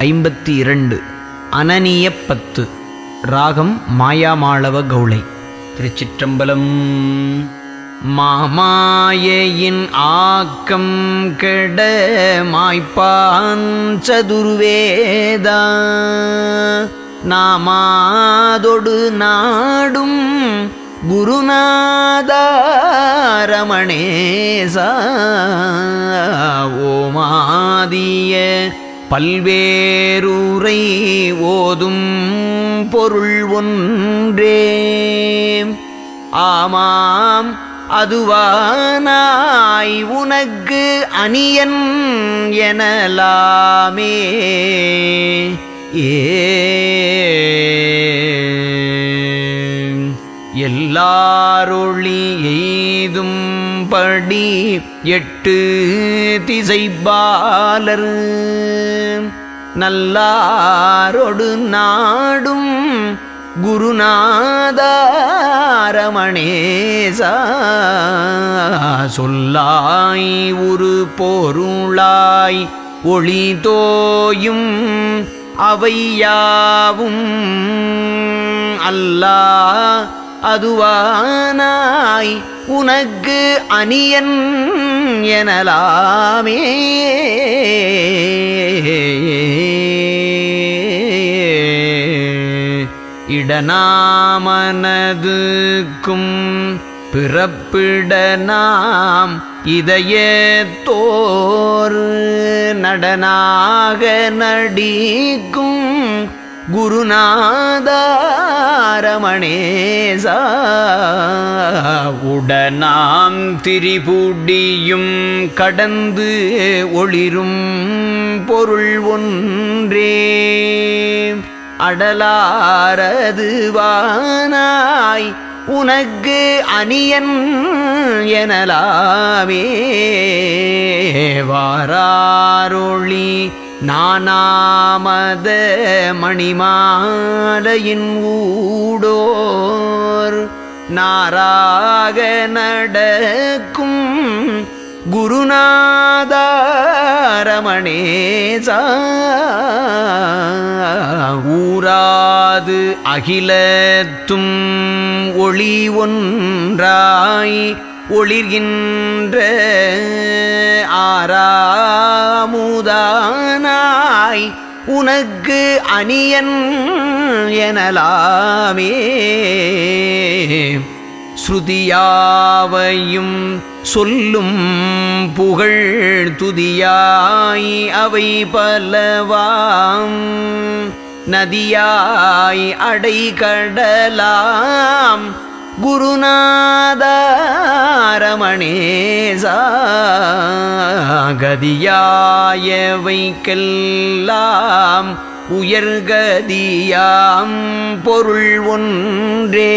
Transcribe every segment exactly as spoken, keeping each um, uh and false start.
ஐம்பத்தி இரண்டு. அனனிய பத்து. ராகம் மாயாமாளவ கௌளை. திருச்சிற்றம்பலம். மாமாயையின் ஆக்கம் கெட மாய்ப்பான் சதுர்வேதா நாமாதொடு நாடும் குருநாதா ரமணேசா ஓமாதிய பல்வேறுரை ஓதும் பொருள் ஒன்றே ஆமாம் அதுவானாய் உனக்கு அணியன் எனலாமே. ஏ எல்லாரொளி எய்தும் படி எட்டு திசைபாலர் நல்லாரொடு நாடும் குருநாதா ரமணேசா சொல்லாய் ஒரு பொருளாய் ஒளி தோயும் அவையாவும் அல்லா அதுவானாய் உனக்கு அணியன் எனலாமே. இடனாமனதுக்கும் பிறப்பிடனாம் இதயத்தோர் நடனாக நடிக்கும் குருநாதா ரமணேசா உடனாம் திரிபுடியும் கடந்து ஒளிரும் பொருள் ஒன்றே அடலாரதுவானாய் உனக்கு அணியன் எனலாமே. வாராரொளி நானாமத மணிமாலையின் ஊடோர் நாராக நடக்கும் குருநாதா ரமணேசா ஊராது அகிலத்தும் ஒளி ஒன்றாய் ஒளிர்கின்ற ஆறாமுதானாய் உனக்கு அணியன் எனலாமே. ஸ்ருதியாவையும் சொல்லும் புகழ் துதியாய் அவை பலவாம் நதியாய் அடை கடலாம் குருநாதா ரமணேசா கதியாயவைக்கெல்லாம் உயர்கதியாம் பொருள் ஒன்றே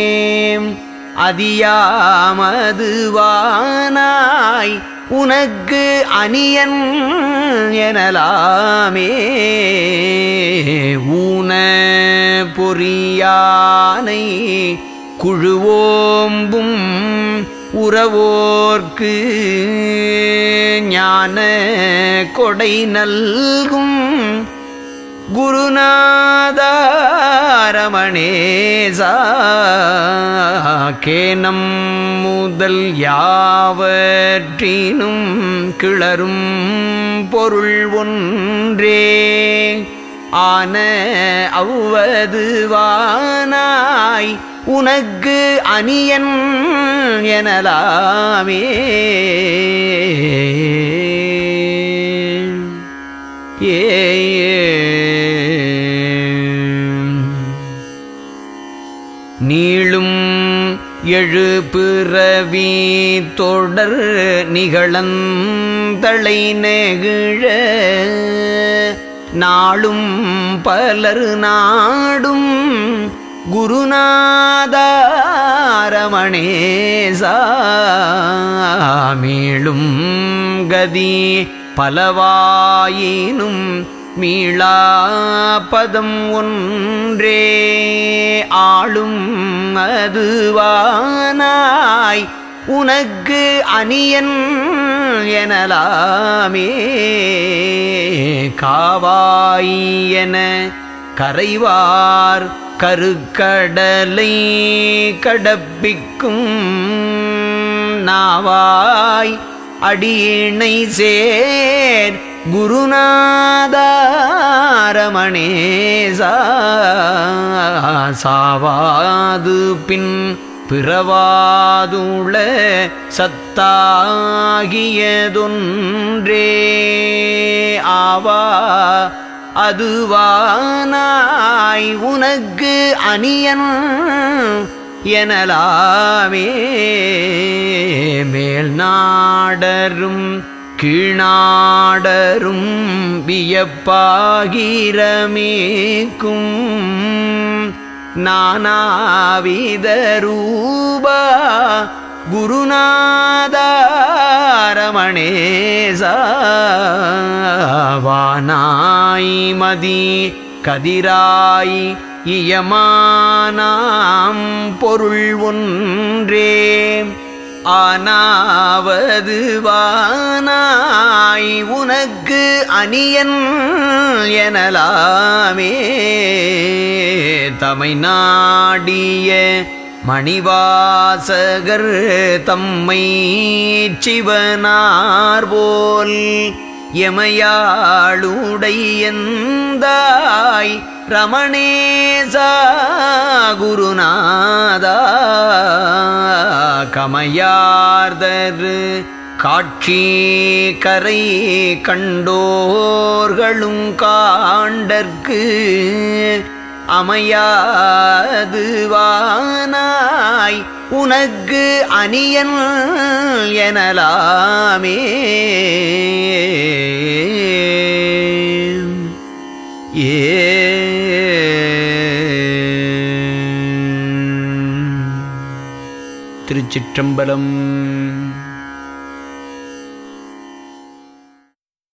அதியாமதுவானாய் உனக்கு அணியன் எனலாமே. ஊன பொறியானை குழுவோம்பும் உறவோர்க்கு ஞான கொடை நல்கும் குருநாதா ரமணேசா கேனம் முதல் யாவற்றினும் கிளரும் பொருள் ஒன்றே ஆன அவ்வதுவானாய் உனக்கு அணியன் எனலாமே. ஏ நீளும் எழு பிறவி தொடர் நிகழந்தளை நெகிழ நாளும் பலர் நாடும் குருநாதா ரமணேசா மீளும் கதி பலவாயினும் மீளா பதம் ஒன்றே ஆளும் அதுவானாய் உனக்கு அணியன் எனலாமே. காவாய் என கரைவார் கருக்கடலை கடப்பிக்கும் நாவாய் அடியினை சேர் குருநாதாரமணேசா சாவாது பின் பிறவாதுள சத்தாகியதொன்றே ஆவா அதுவானாய் உனக்கு அணியன் எனலாமே மேல் நாடரும் கீழ்நாடரும் வியப்பாகிரமேக்கும் நானாவித ரூபா குருநாதாரமணேசா வானாய் மதி கதிராய் இயமானாம் பொருள் ஒன்றே ஆனாவது வானாய் உனக்கு அணியன் எனலாமே தமை நாடிய மணிவாசகர் தம்மை சிவனார் போல் எமையாளுடையந்தாய் ரமணேசா குருநாதா கமையார்தரு காட்சி கரை கண்டோர்களும் காண்டற்கு அமையாது வானாய் உனக்கு அணியன் எனலாமே ஏ திருச்சிற்றம்பலம்.